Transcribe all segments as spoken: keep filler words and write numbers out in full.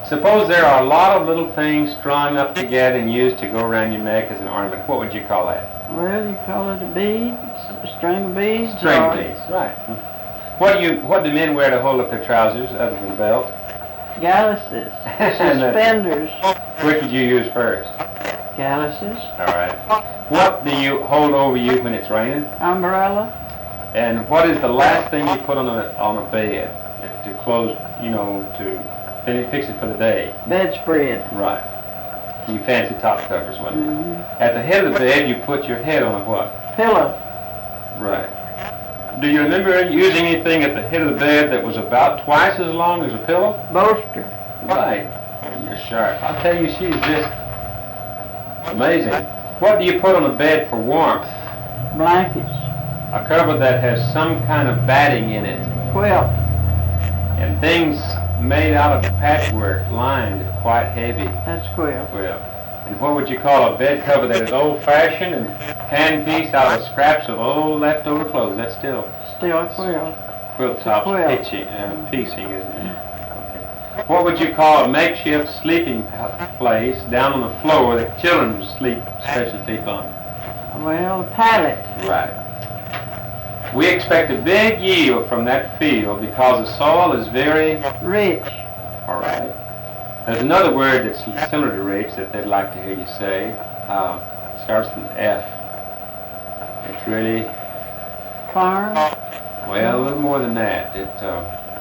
Suppose there are a lot of little things strung up together and used to go around your neck as an ornament. What would you call that? Well, you call it a bead, a string of beads. String or beads, right. What do you? What do men wear to hold up their trousers other than a belt? Galluses, suspenders. Which would you use first? Galluses. All right. What do you hold over you when it's raining? Umbrella. And what is the last thing you put on a on a bed to close? You know, to finish, fix it for the day. Bedspread. Right. You fancy top covers, wasn't it? Mm-hmm. At the head of the bed, you put your head on a what? Pillow. Right. Do you remember using anything at the head of the bed that was about twice as long as a pillow? Bolster. Right. You're sharp. I'll tell you, she's just amazing. What do you put on the bed for warmth? Blankets. A cover that has some kind of batting in it. Quilt. And things made out of patchwork, lined, quite heavy. That's quilt. Well, and what would you call a bed cover that is old-fashioned and hand-pieced out of scraps of old leftover clothes? That's still Still a quilt. quilt top quilt. pitching, uh, piecing, isn't it? Okay. What would you call a makeshift sleeping pa- place down on the floor that children sleep, especially sleep on? Well, a pallet. Right. We expect a big yield from that field because the soil is very Rich. all right. There's another word that's similar to rich that they'd like to hear you say. Uh, it starts with an F. It's really, Farm. well, a little more than that. It, uh,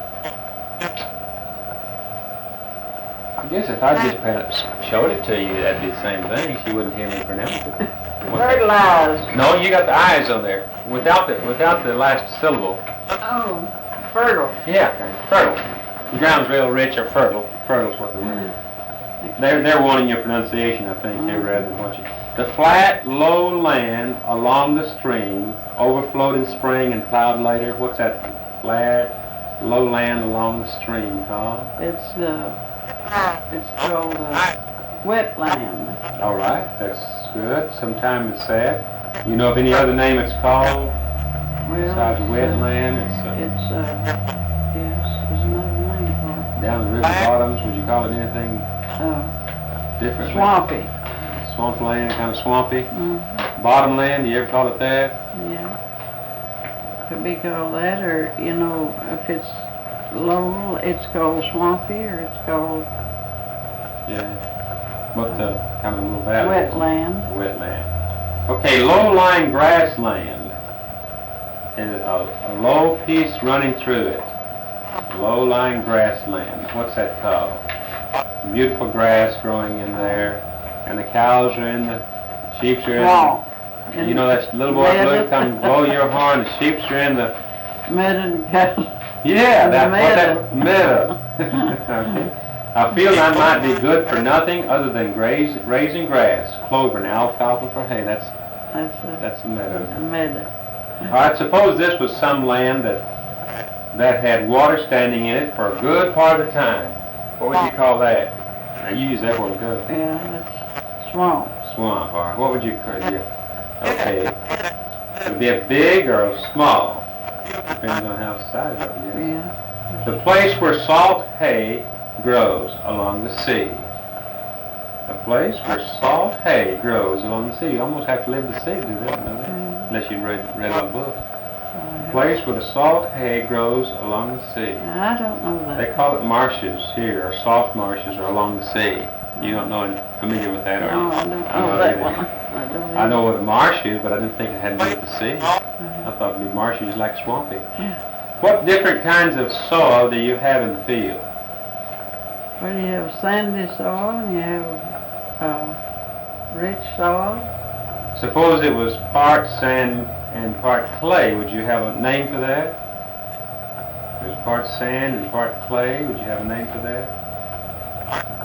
I guess if I just perhaps showed it to you, that'd be the same thing. She wouldn't hear me pronounce it. Fertilized. No, you got the eyes on there. Without the without the last syllable. Oh. Fertile. Yeah, fertile. The ground's real rich or fertile. Fertile's what they mean. They're, they're wanting your pronunciation, I think, here, rather than what you... The flat, low land along the stream, overflowed in spring and plowed later. What's that flat, low land along the stream called? It's uh, it's called uh, wetland. All right, that's good. Sometimes it's sad. You know of any other name it's called? Well, Besides it's, wetland, it's... uh, Uh, it's uh, yes, there's another name for down the river bottoms, would you call it anything it. Uh, different? swampy. Swampland, kind of swampy. Mm-hmm. Bottomland, you ever call it that? Yeah. Could be called that, or you know, if it's low, it's called swampy, or it's called Yeah. What the kind of little valley? is it? wetland. Wetland. Okay, low-lying grassland. And a, a low piece running through it. Low-lying grassland. What's that called? Beautiful grass growing in there. And the cows are in the, sheep are in Swamp. the, you know that little boy blue, come blow your horn, the sheep are in the, Meadow and cattle. yeah, The that, what meadow. that, meadow. Okay. A field that might be good for nothing other than graze, raising grass, clover and alfalfa for hay. That's, That's a, that's a meadow. a meadow. All right, suppose this was some land that that had water standing in it for a good part of the time. What would you call that? Now you use that word good. Yeah, that's swamp. Swamp. All right. What would you call it? Okay. Would it be a big or a small? Depends on how size of it is. Yeah. The place where salt hay grows along the sea. A place where salt hay grows along the sea. You almost have to live the sea to do that, know that? Mm. Unless you read read a book. Uh, Place where the salt hay grows along the sea. I don't know that. They call it marshes here, or soft marshes, or along the sea. You don't know, familiar with that, are No, you? I don't know know that either. one. I don't I know what a marsh is, but I didn't think it had to do with the sea. Uh-huh. I thought it'd be marshes like swampy. Yeah. What different kinds of soil do you have in the field? Well, you have sandy soil and you have uh, rich soil. Suppose it was part sand and part clay. Would you have a name for that? There's part sand and part clay. Would you have a name for that?